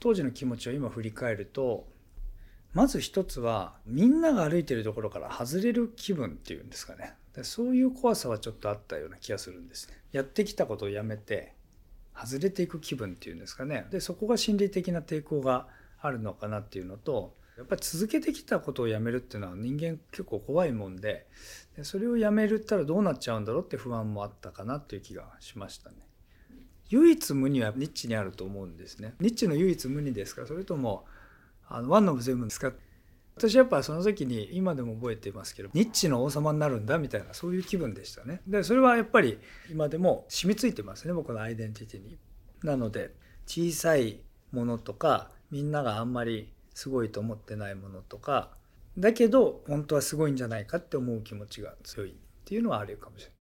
当時の気持ちを今振り返ると、まず一つはみんなが歩いてるところから外れる気分っていうんですかね。そういう怖さはちょっとあったような気がするんですね。やってきたことをやめて外れていく気分っていうんですかね。でそこが心理的な抵抗があるのかなっていうのと、やっぱり続けてきたことをやめるっていうのは人間結構怖いもんで、それをやめるったらどうなっちゃうんだろうって不安もあったかなという気がしましたね。唯一無二はニッチにあると思うんですね。ニッチの唯一無二ですか、それともワンオブゼブンですか。私やっぱその時に今でも覚えていますけど、ニッチの王様になるんだみたいな、そういう気分でしたね。でそれはやっぱり今でも染みついてますね、僕のアイデンティティに。なので小さいものとか、みんながあんまりすごいと思ってないものとかだけど本当はすごいんじゃないかって思う気持ちが強いっていうのはあるかもしれない。